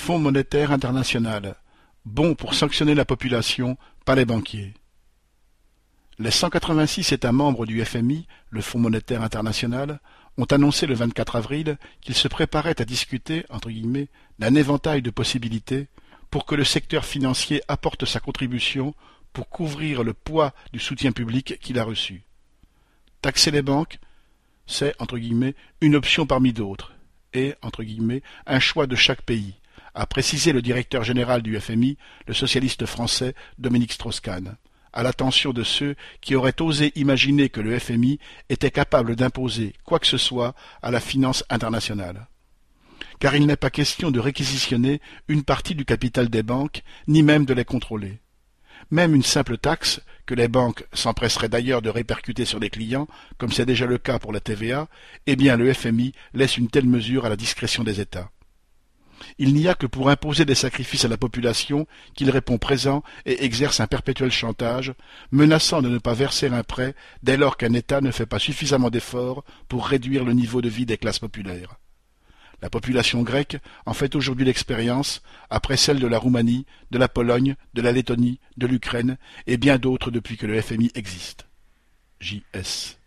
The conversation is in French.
Fonds monétaire international, bon pour sanctionner la population, pas les banquiers. Les 186 États membres du FMI, le Fonds monétaire international, ont annoncé le 24 avril qu'ils se préparaient à discuter, entre guillemets, d'un éventail de possibilités pour que le secteur financier apporte sa contribution pour couvrir le poids du soutien public qu'il a reçu. Taxer les banques, c'est, entre guillemets, une option parmi d'autres, et, entre guillemets, un choix de chaque pays, a précisé le directeur général du FMI, le socialiste français Dominique Strauss-Kahn, à l'attention de ceux qui auraient osé imaginer que le FMI était capable d'imposer quoi que ce soit à la finance internationale. Car il n'est pas question de réquisitionner une partie du capital des banques, ni même de les contrôler. Même une simple taxe, que les banques s'empresseraient d'ailleurs de répercuter sur les clients, comme c'est déjà le cas pour la TVA, eh bien le FMI laisse une telle mesure à la discrétion des États. Il n'y a que pour imposer des sacrifices à la population qu'il répond présent et exerce un perpétuel chantage, menaçant de ne pas verser un prêt dès lors qu'un État ne fait pas suffisamment d'efforts pour réduire le niveau de vie des classes populaires. La population grecque en fait aujourd'hui l'expérience, après celle de la Roumanie, de la Pologne, de la Lettonie, de l'Ukraine et bien d'autres depuis que le FMI existe. J.S.